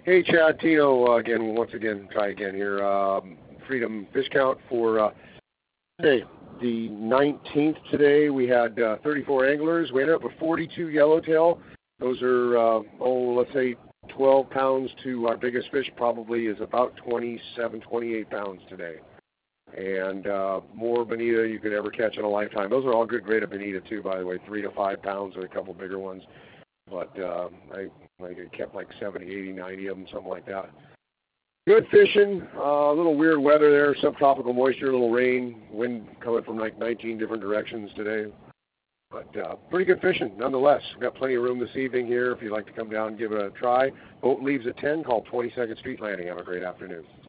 Hey, Chad, Tino once again, try again here. Freedom fish count for today, the 19th today. We had 34 anglers. We ended up with 42 yellowtail. Those are, let's say 12 pounds to our biggest fish probably is about 27, 28 pounds today. And more bonita you could ever catch in a lifetime. Those are all good grade of bonita too, by the way, 3 to 5 pounds with a couple bigger ones. But I kept like 70, 80, 90 of them, something like that. Good fishing, a little weird weather there, subtropical moisture, a little rain, wind coming from like 19 different directions today. But pretty good fishing nonetheless. We've got plenty of room this evening here if you'd like to come down and give it a try. Boat leaves at 10, call 22nd Street Landing. Have a great afternoon.